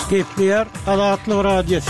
Gepler Adatlı Radyosu.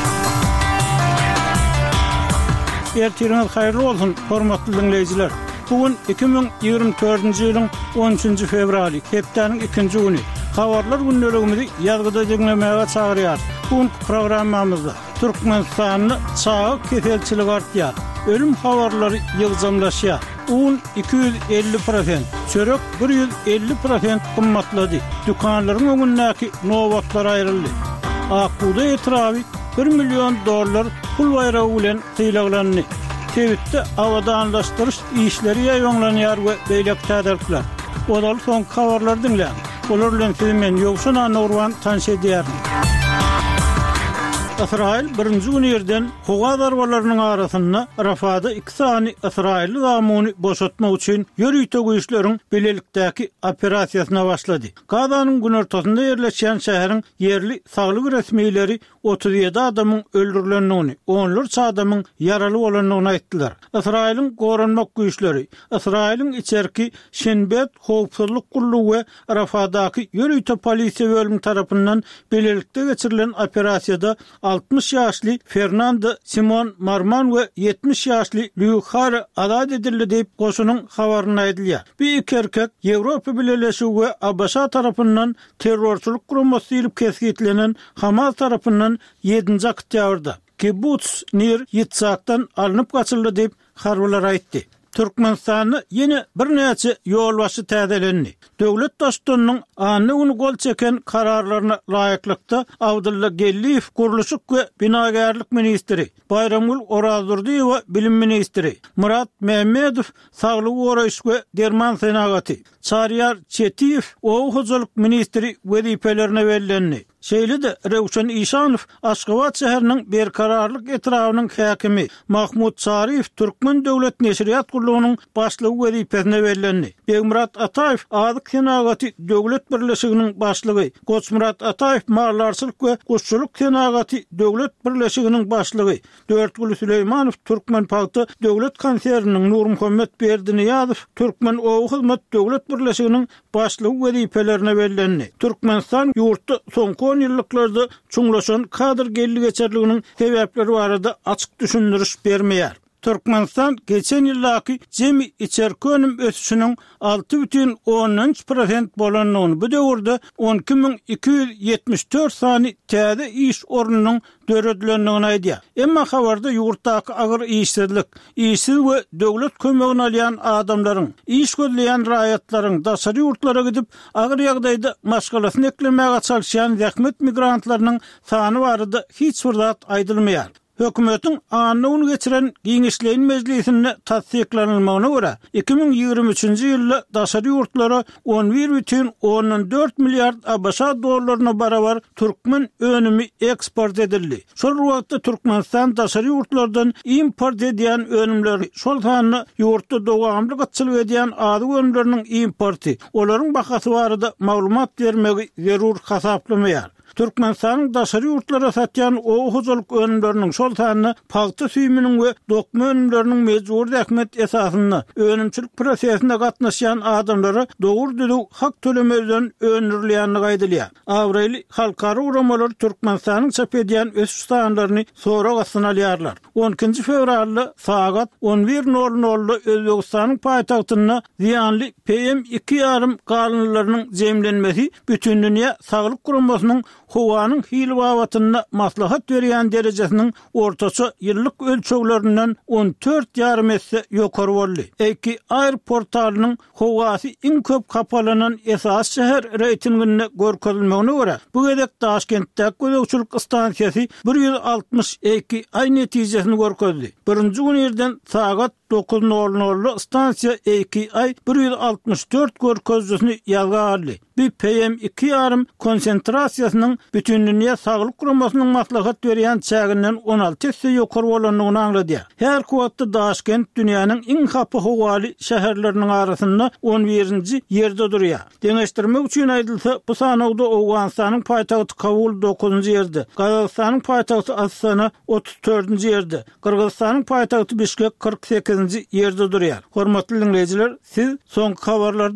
Ertiriniz hayırlı olsun, hormatly dinleyijiler. Bugün 2024-nji ýylyň 13-nji fevraly, hepdeniň 2-nji güni. Habarlar gündäligimizi ýazgyda dinlemäge çagyrýar. Bu programmamyzda Türkmenistanyny çağı kefelçilik artýar. Ölüm habarlary ýygyjamlaşýar. Un 250%, çörek 150% kymmatlady. Dükanlaryň öňündäki nowatlar aýryldy. Akuda etrawy $1 milyon pul bayrağı bilen kıylaglandy. Tewitde awadanlaşdyryş işleri ýaýlanýar we beýlek täderler. Odaly soň habarlar dinleň. Olar bilen filmen ýokşuna Nurwan tanış edýär. İsrail birinji gün ýerden howa darwalarynyň arasynda Rafada 2 sany İsrail zamuny boşatmak üçin ýörüýte güýçleriň belelikdäki operasiýasyna başlady. Gazanyň gün ortasynda ýerleşýän şäheriň yerli saglyk resmiýetleri 37 adamyň öldürilendigini, onlarca adamyň yaraly bolandygyny aýtdylar. İsrail'in goranmak güýçleri, İsrail'in içerki Şenbet howpsuzlyk gullugy we Rafadaky ýörüýte polisiýa bölümi tarapyndan belelikde geçirilen operasiýada 60 ýaşly Fernando Simon Marman we 70 ýaşly Luhar azad edildi diýip goşunyň habaryny aýdylýar. Bu iki erkek Ýewropa Birleşigi we Abaşa tarapyndan terrorçuluk gurulmasy diýilip kesgitlenen Hamas tarapyndan 7-nji oktýabrda Kibbutz Nir Yitzhakdan alınıp gaçyldy diýip harbylar aýtdy. Türkmenistany ýene bir näçe ýolbaşy täzelendi. Döwlet dostlugynyň anyny uny gol çeken kararlaryna laýyklykda Abdulla Gelliýew guruluşyk we binagarlyk ministri, Bayramul Orazurdiýew bilim ministri, Murat Mehmedow saglyk goraýyş we derman senagaty, Çaryar Çetiýew owahyjylyk ministri wezipelerini bellendi. Şeýle-de Rewşen İşanow Aşgabat şäheriniň berkararlyk etrawynyň häkimi Mahmud Çariýew Türkmen döwlet neşriýat gurulugynyň başlygy wezipesine bellendi. Begmurat Ataýew Azyk senagaty döwlet birleşiginiň başlygy, Goçmurat Ataýew Marlarçylyk we Guşçuluk senagaty döwlet birleşiginiň başlygy, Dörtgül Süleýmanow Türkmen paýty döwlet konserniň Nur Muhammed Berdiniýazow Türkmen owa hyzmat döwlet birleşiginiň başlygy wezipelerini bellendi. Türkmenistan ýurtda soňky ýyllarda çuňlaşan kadr gelli geçerliginiň sebäpleri barada açyk düşündiriş bermeýär. Türkmenistan geçen ýyllaky jemi içerki önüm ösüşiniň 6,10% bolanlygyny, bu döwürde 12.274 sany täze iş ornunyň döredilendigini aýdýar. Emma habarda ýurtdaky agyr işsizlik, işsiz we döwlet kömegini alýan adamlaryň, iş gözleýän raýatlaryň daşary ýurtlara gidip agyr ýagdaýda maşgalasyny eklemäge çalyşan zähmet migrantlarynyň sany barada hiç bir zat aýdylmaýar. Hökümetiň anyny geçiren Giňişleýin Mejlisinde tasdiklanylmagyna görä 2023-nji ýylda daşary ýurtlara 11,14 milliard Abaşa dollaryna barabar türkmen önümi eksport edildi. Şol wagtda Türkmenistan daşary ýurtlardan import edýän önümleri, şol sanyny ýurtda dowamly gatçylyk edýän ady önümleriniň importy, olaryň bahasy barada maglumat bermegi zerur hasaplamaýar. Türkmenistanyň daşary ýurtlara satýan owahyjylyk önümleriniň şol sanyny paýta süýminiň we dokma önümleriniň mejbur zähmet esasynda önümçilik prosesinde gatnaşýan adamlara dogry hak tölemezden öňürilýändigi aýdylýar. Awreli halkary uramalar Türkmenistanyň çap edýän ösüş sanlaryny sonra gasynalýarlar. 12 fevralda saat 11:00-da Özbegistanyň paýtagtynda ziýanly PM2,5 galynlarynyň jemlenmesi bütün dünýä saglyk gurulmasynyň howanyň hilwawatyna maslahat berýän derejesiniň ortaça ýyllyk ölçeglerinden 14,5 esse ýokary boldy. Eki Air portalynyň howasy iň köp kapalanan esas şäher reytingine görkezilmegine görä bu gedek Taşkentdäki gözegçilik stansiýasy 162 ay netijesini görkezdi. Birinji gün ýerden saat 9:00 stansiýa 2 ay 164 görkezjisini ýazga aldy. Bir PM2,5 konsentrasiýasynyň bütün dünýä saglyk gurulmasynyň maslahat berýän çäginden 16 esse ýokary bolanlygyny aňlady. Her wagtda Taşkent dünýäniň iň hapy howaly şäherleriniň arasynda 11-nji ýerde durýar. Deňeşdirmek üçin aýdylsa, bu sanawda Owganistanyň paýtagty Kabul 9-njy ýerde, Kazakstanyň paýtagty Astana 34-nji ýerde, Kyrgyzstanyň paýtagty Bişkek 48-nji ýerde durýar. Hormatly dinleýijiler, siz soňky habarlary